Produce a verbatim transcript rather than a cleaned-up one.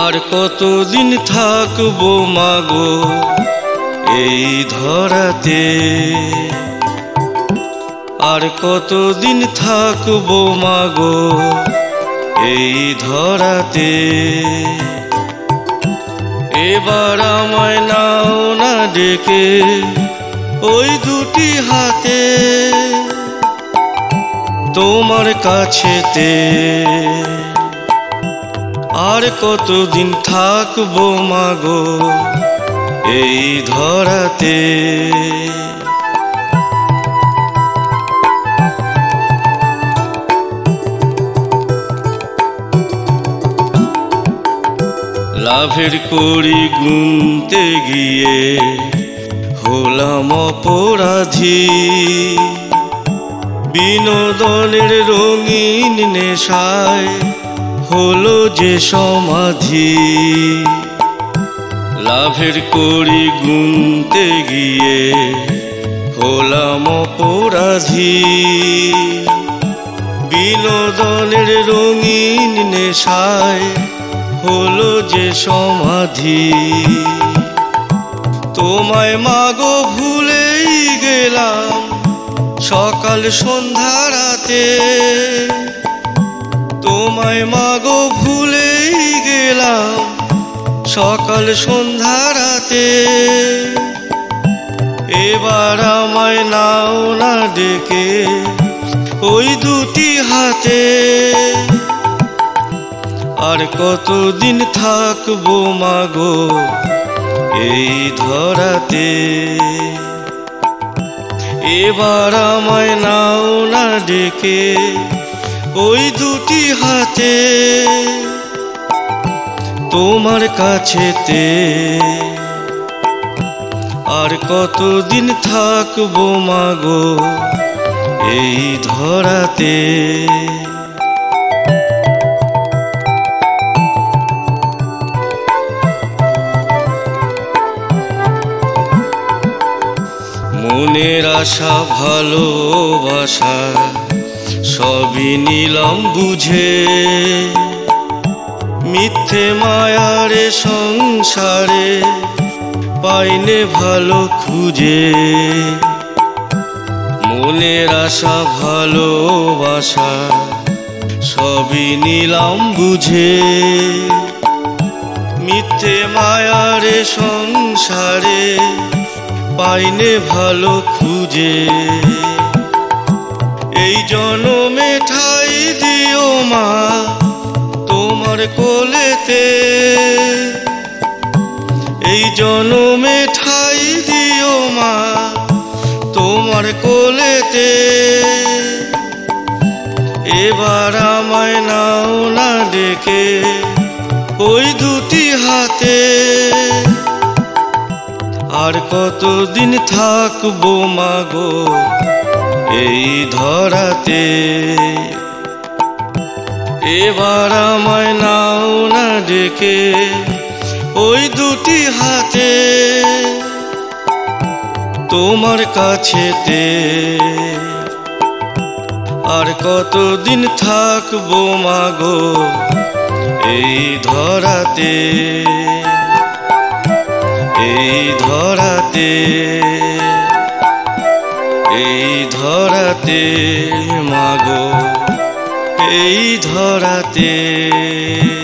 আর কতদিন থাকবো মাগো এই ধরাতে, আর কতদিন থাকবো মাগো এই ধরাতে। এবার আমায় নাও না ডেকে ওই দুটি হাতে তোমার কাছেতে। আর কতদিন থাকবো মাগো এই ধরাতে। লাভের কড়ি গুনতে গিয়ে হলাম অপরাধী, বিনোদনের রঙিন নেশায় হলো যে সমাধি। লাভের কড়ি গুনতে গিয়ে হলাম অপরাধী, বিনোদনের রঙিন নেশায় হলো যে সমাধি। তোমায় মাগো ভুলেই গেলাম সকাল সন্ধ্যা রাতে, তোমায় মাগো ভুলেই গেলাম সকাল সন্ধ্যা রাতে। এবার আমায় নাও না ডেকে ওই দুটি হাতে, আর কতদিন থাকবো মাগো এই ধরাতে। এবার আমায় নাও না ডেকে ওই দুটি হাতে তোমার কাছেতে। আর কতদিন থাকবো মাগো এই ধরাতে। মনের আশা ভালোবাসা সবই নিলাম বুঝে, মিথ্যে মায়ারে সংসারে পাইনে ভালো খুঁজে। মনের আশা ভালোবাসা সবই নিলাম বুঝে, মিথ্যে মায়ারে সংসারে পাইনে ভালো খুঁজে। এই জনমে ঠাই দিও মা তোমার কোলেতে, এই জনমে ঠাই দিও মা তোমার কোলেতে। এবার আমায় নাও না ডেকে ওই দুটি হাতে, আর কতদিন থাকবো মাগো এই ধরাতে। এবার আমায় নাও না ডেকে ওই দুটি হাতে তোমার কাছেতে। আর কতদিন থাকবো মাগো এই ধরাতে, এই ধরাতে, এই ধরাতে মাগো এই ধরাতে।